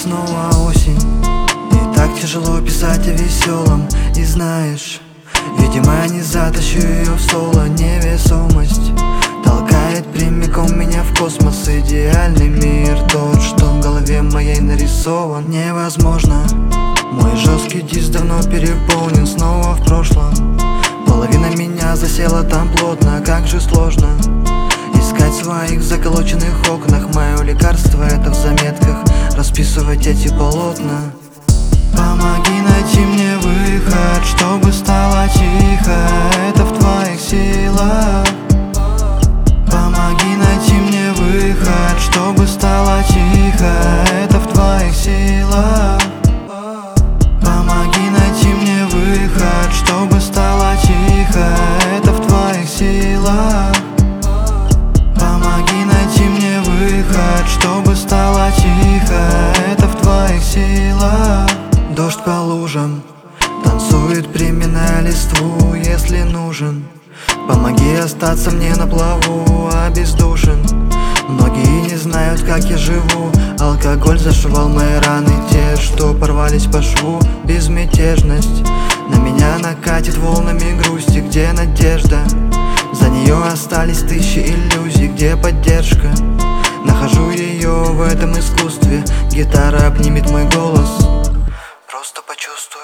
снова осень, и так тяжело писать о веселом. И знаешь, видимо, я не затащу ее в соло. Невесомость толкает прямиком меня в космос. Идеальный мир, тот, что в голове моей нарисован. Невозможно, мой жесткий диск давно переполнен. Снова в прошлом, половина меня засела там плотно. Как же сложно искать в своих заколоченных окнах. Мое лекарство — это в заметках расписывать эти полотна. Помоги найти мне выход, чтобы стало тихо. Это в твоих силах. Помоги найти мне выход, чтобы стало тихо. Это в твоих силах. Помоги найти мне выход, чтобы стало тихо. Это в твоих силах. Помоги найти мне выход, чтобы стало тихо. Это в твоих силах. Дождь по лужам танцует, приминая листву. Если нужен, помоги остаться мне на плаву. Обездушен, многие не знают, как я живу. Алкоголь зашивал мои раны, те, что порвались по шву. Безмятежность на меня накатит волнами грусти. Где надежда? За нее остались тысячи иллюзий. Где поддержка? Нахожу ее в этом искусстве. Гитара обнимет мой голос. Просто почувствуй.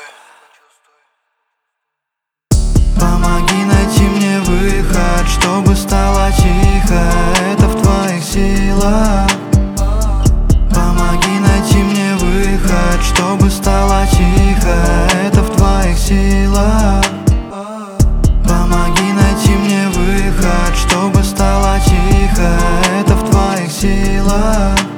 Помоги найти мне выход, чтобы стало тихо. Это в твоих силах. Помоги найти мне выход, чтобы стало тихо. Это в твоих силах. Помоги найти мне выход, чтобы стало тихо. Это в твоих силах.